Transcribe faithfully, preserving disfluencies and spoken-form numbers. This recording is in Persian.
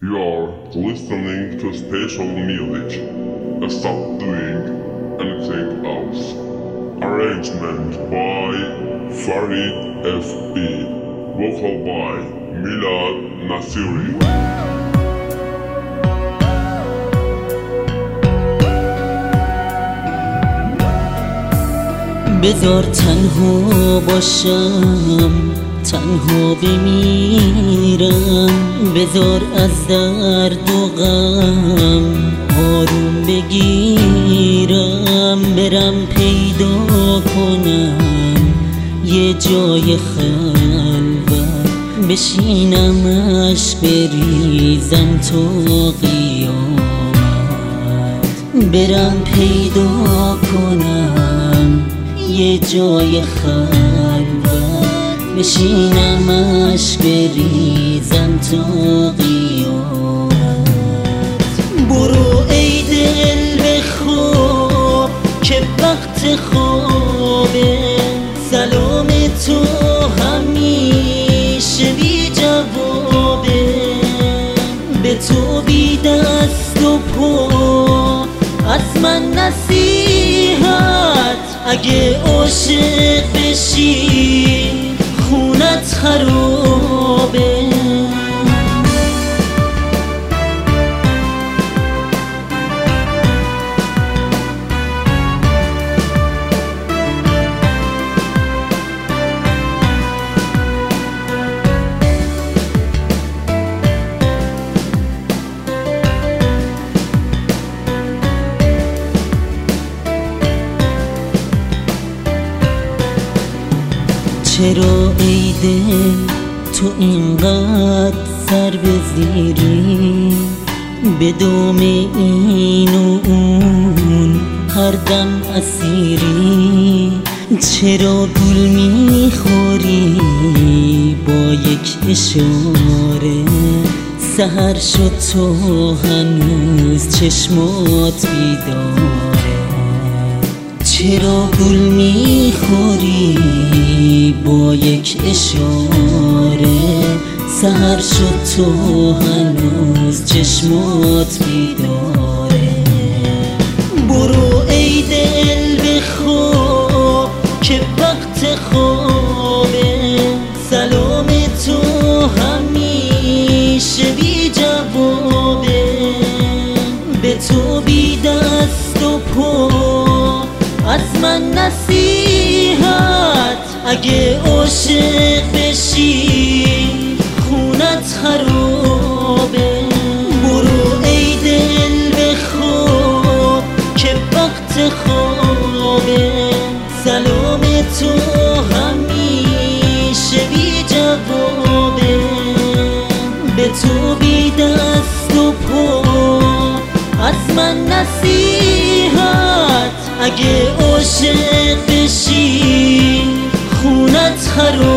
You're listening to special music. Stop doing anything else. Arrangement by Farid F B. Vocal by Milad Nasiri. بذار تنها باشم، تنها بمیرم. بذار از درد و غم آروم بگیرم. برم پیدا کنم یه جای خلوت، بشینمش بریزم تا قیامت. برم پیدا کنم یه جای خلوت، بشینمش بریزم تا قیامت. برو ای دل بخواب که وقت خوابه، سلام تو همیشه بی جوابه. به تو بی دست و پا از من نصیحت، اگه عاشق بشی خونت خرابه. چرا ای دل تو اینقدر سر بزیری؟ به دام این و اون هر دم اسیری. چرا گل میخوری با یک اشاره؟ سحر شد تو هنوز چشمات بیداره. چرا گل میخوری با یک اشاره؟ سحر شد تو هنوز چشمات بیداره. برو ای دل بخواب که وقت خوابه، سلام تو همیشه بی جوابه. به تو بی دست و پا از من نصیحت، اگه عاشق بشی خونت خرابه. برو ای دل بخواب که وقت خوابه، سلام تو همیشه بی جوابه. به تو بی دست و پا از من نصیحت، اگه عاشق بشی خونت خرابه.